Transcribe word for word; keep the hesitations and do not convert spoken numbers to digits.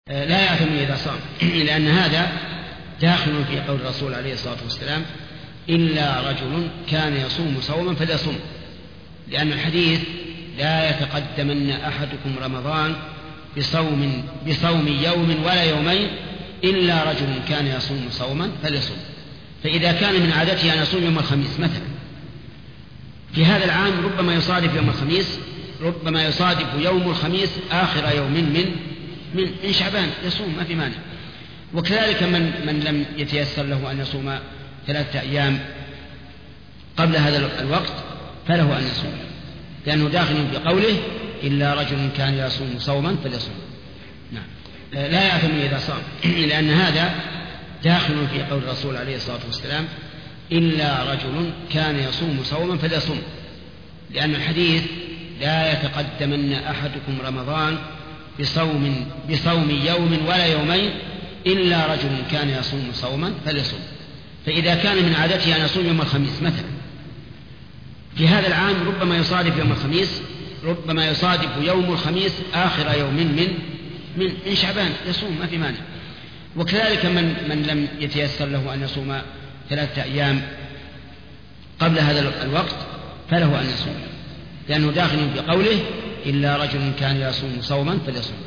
لا يعتم إذا صام، لأن هذا داخل في قول الرسول عليه الصلاة والسلام: إلا رجل كان يصوم صوما فليصم، لأن الحديث: لا يتقدمن أحدكم رمضان بصوم, بصوم يوم ولا يومين إلا رجل كان يصوم صوما فليصم. فإذا كان من عادته أن يصوم يوم الخميس مثلا، في هذا العام ربما يصادف يوم الخميس ربما يصادف يوم الخميس آخر يوم من من من شعبان، يصوم ما في مانع. وكذلك من من لم يتيسر له أن يصوم ثلاثة أيام قبل هذا الوقت فله أن يصوم، لأنه داخل في قوله: إلا رجل كان يصوم صوما فليصوم. نعم. لا يعتم إذا صام، لأن هذا داخل في قول الرسول عليه الصلاة والسلام: إلا رجل كان يصوم صوما فليصوم، لأن الحديث: لا يتقدمن أحدكم رمضان بصوم, بصوم يوم ولا يومين إلا رجل كان يصوم صوما فليصوم. فإذا كان من عادته أن يصوم يوم الخميس مثلا، في هذا العام ربما يصادف يوم الخميس ربما يصادف يوم الخميس آخر يوم من من من شعبان، يصوم ما في مانع. وكذلك من من لم يتيسر له أن يصوم ثلاثة أيام قبل هذا الوقت فله أن يصوم، لأنه داخل في قوله: إلا رجل كان يصوم صوما فليصوم.